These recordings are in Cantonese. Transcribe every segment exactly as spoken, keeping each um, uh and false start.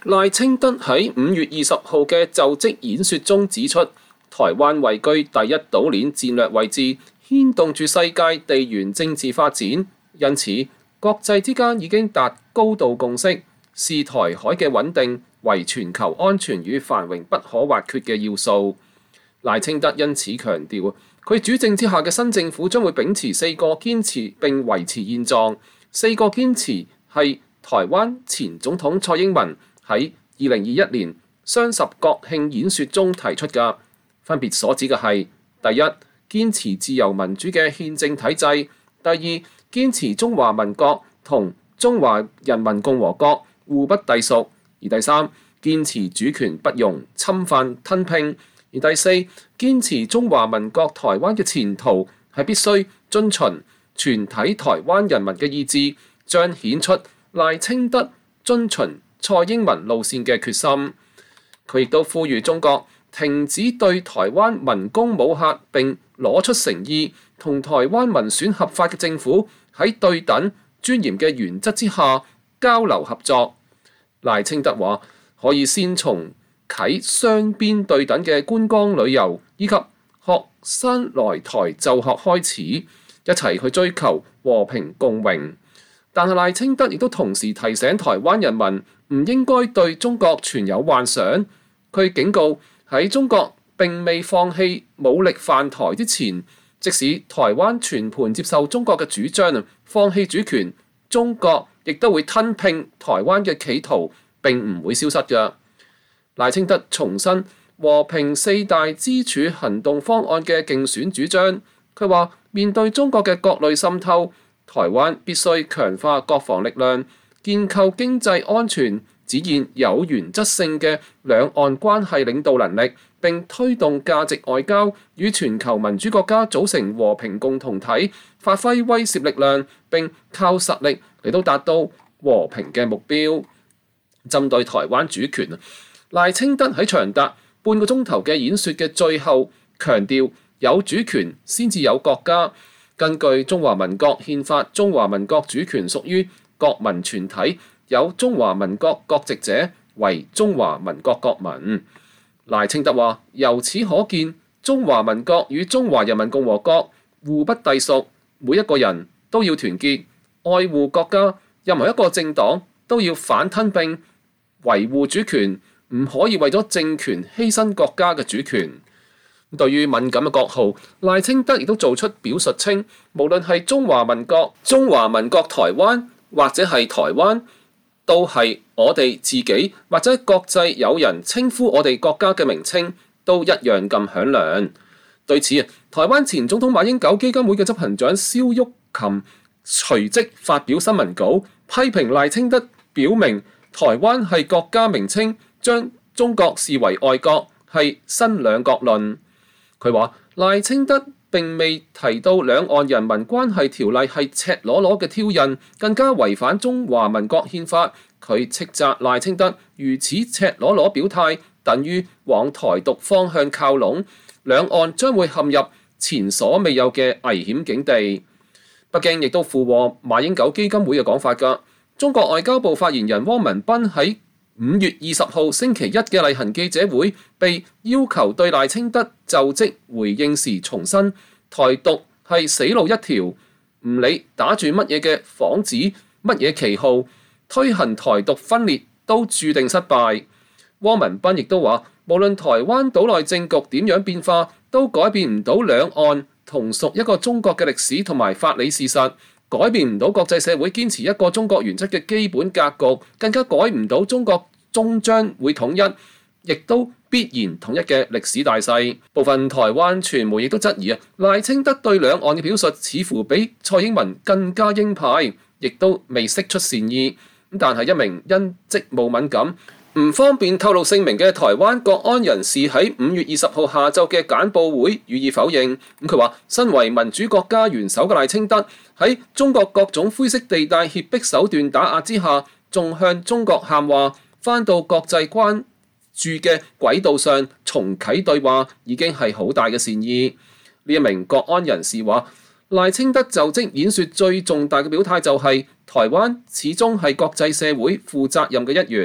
賴清德喺五月二十號嘅就職演說中指出，台灣位居第一島鏈戰略位置，牽動住世界地緣政治發展，因此國際之間已經達高度共識，視台海嘅穩定為全球安全與繁榮不可或缺嘅要素。賴清德因此強調，佢主政之下嘅新政府將會秉持四個堅持並維持現狀。四個堅持係台灣前總統蔡英文喺二零二一年雙十國慶演說中提出嘅，分別所指嘅係：第一，堅持自由民主嘅憲政體制；第二，堅持中華民國同中華人民共和國互不隸屬；而第三，堅持主權不容侵犯吞併；而第四，堅持中華民國台灣嘅前途係必須遵循全體台灣人民嘅意志，彰顯出賴清德遵循蔡英文路線嘅決心。佢亦都呼籲中國停止對台灣文攻武嚇，並攞出誠意，同台灣民選合法嘅政府喺對等尊嚴嘅原則之下交流合作。賴清德話可以先從啟雙邊對等嘅觀光旅遊以及學生來台就學開始，一齊去追求和平共榮。但係賴清德亦都同時提醒台灣人民唔應該對中國存有幻想。佢警告喺中國並未放棄武力犯台之前，即使台灣全盤接受中國嘅主張，放棄主權，中國亦都會吞併台灣嘅企圖並唔會消失嘅。賴清德重申和平四大支柱行動方案嘅競選主張，佢話面對中國嘅各類滲透，台灣必須強化國防力量，建構經濟安全，展現有原則性嘅兩岸關係領導能力，並推動價值外交，與全球民主國家組成和平共同體，發揮威懾力量，並靠實力嚟到達到和平嘅目標。針對台灣主權，賴清德喺長達半個鐘頭嘅演說嘅最後強調，有主權先至有國家。根據中華民國憲法，中華民國主權屬於國民全體，有中華民國國籍者為中華民國國民。賴清德話：由此可見，中華民國與中華人民共和國互不隸屬，每一個人都要團結愛護國家，任何一個政黨都要反吞併，維護主權，唔可以為咗政權犧牲國家嘅主權。對於敏感嘅國號，賴清德亦都做出表述稱，無論係中華民國、中華民國台灣或者係台灣，都係我哋自己或者國際有人稱呼我哋國家嘅名稱，都一樣咁響亮。對此啊，台灣前總統馬英九基金會嘅執行長蕭旭琴隨即發表新聞稿，批評賴清德表明台灣係國家名稱，將中國視為外國，係新兩國論。佢話賴清德並未提到兩岸人民關係條例係赤裸裸嘅挑釁，更加違反中華民國憲法。佢斥責賴清德如此赤裸裸表態，等於往台獨方向靠攏，兩岸將會陷入前所未有嘅危險境地。北京亦都附和馬英九基金會嘅講法㗎。中國外交部發言人汪文斌喺五月二十號星期一嘅例行記者會，被要求對賴清德就職回應時重申，台獨係死路一條，唔理打住乜嘢嘅幌子、乜嘢旗號，推行台獨分裂都注定失敗。汪文斌亦都話，無論台灣島內政局點樣變化，都改變唔到兩岸同屬一個中國嘅歷史同埋法理事實，改變唔到國際社會堅持一個中國原則嘅基本格局，更加改唔到中國終將會統一，亦都必然統一嘅歷史大勢。部分台灣傳媒亦都質疑啊，賴清德對兩岸嘅表述似乎比蔡英文更加鷹派，亦都未釋出善意。但係一名因職務敏感唔方便透露姓名嘅台灣國安人士喺五月二十號下晝嘅簡報會予以否認。咁佢話，身為民主國家元首嘅賴清德喺中國各種灰色地帶脅迫手段打壓之下，仲向中國喊話，返到國際關注嘅軌道上重啟對話，已經係好大嘅善意。呢一名國安人士話，賴清德就職演說最重大嘅表態就係、是、台灣始終係國際社會負責任嘅一員，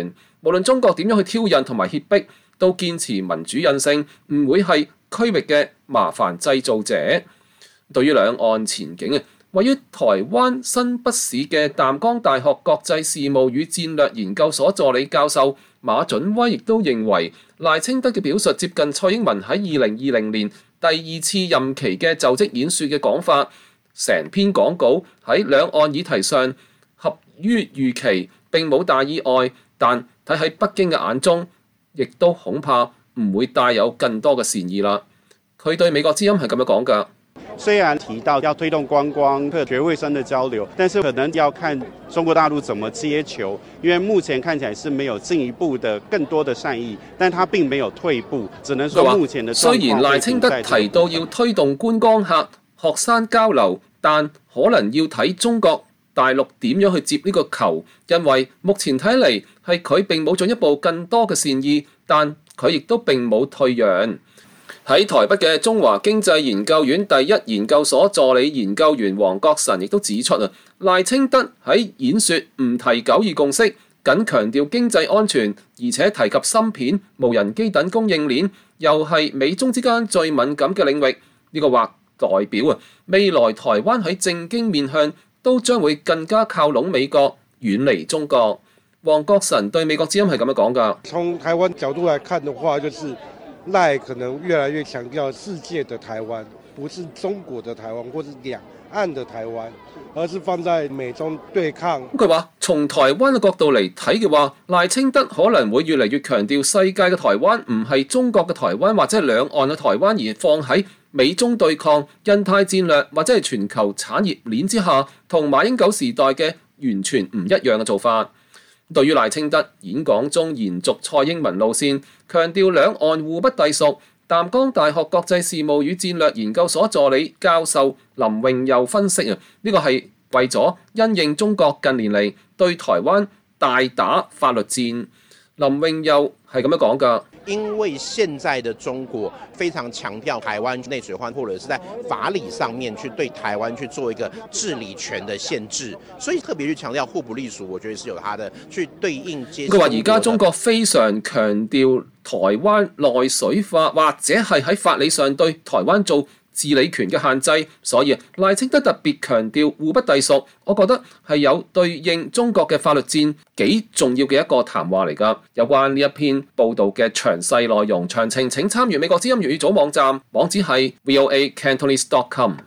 無論中國點樣去挑釁同埋脅迫，都堅持民主韌性，唔會係區域嘅麻煩製造者。對於兩岸前景啊，位於台灣新北市嘅淡江大學國際事務與戰略研究所助理教授馬準威亦都認為，賴清德嘅表述接近蔡英文喺二零二零年第二次任期嘅就職演說嘅講法，成篇講稿喺兩岸議題上合於預期，並冇大意外，但睇喺北京嘅眼中，亦都恐怕唔會帶有更多嘅善意啦。佢對美國之音係咁樣講㗎。 雖然提到要推動觀光、學衛生的交流，但是可能要看中國大陸怎麼接球，因為目前看起來是沒有進一步的更多的善意，但他並沒有退步，只能說目前的狀況。雖然賴清德提到要推動觀光客、學生交流，但可能要睇中國大陸點樣去接呢個球，因為目前睇嚟係佢並冇進一步更多嘅善意，但佢亦都並冇退讓。喺台北嘅中華經濟研究院第一研究所助理研究員黃國臣亦都指出啊，賴清德喺演說唔提九二共識，僅強調經濟安全，而且提及芯片、無人機等供應鏈，又係美中之間最敏感嘅領域。呢、這個話代表啊，未來台灣喺政經面向都將會更加靠攏美國，遠離中國。黃國臣對美國之音係咁樣講㗎。 從台灣角度來看的話，就是賴可能越來越強調世界的台灣，不是中國的台灣，或是兩岸的台灣，而是放在美中對抗。 佢話從台灣嘅角度嚟睇嘅話，賴清德可能會越嚟越強調世界嘅台灣唔係中國嘅台灣或者兩岸嘅台灣，而放喺美中對抗、印太戰略或者係全球產業鏈之下，同馬英九時代嘅完全唔一樣嘅做法。對於賴清德演講中延續蔡英文路線，強調兩岸互不隸屬，淡江大學國際事務與戰略研究所助理教授林榮佑分析啊，呢個係為咗因應中國近年嚟對台灣大打法律戰。林榮佑係咁樣講㗎。 因為現在的中國非常強調台灣內水環，或者是在法理上面去對台灣去做一個治理權的限制，所以特別去強調互不隸屬，我覺得是有它的去對應接。佢話而家中國非常強調台灣內水化，或者係喺法理上對台灣做治理權嘅限制，所以賴清德特別強調互不隸屬，我覺得係有對應中國嘅法律戰幾重要嘅一個談話嚟㗎。有關呢一篇報導嘅詳細內容詳情，請參閱美國之音粵語組網站，網址係 v o a cantonese dot com。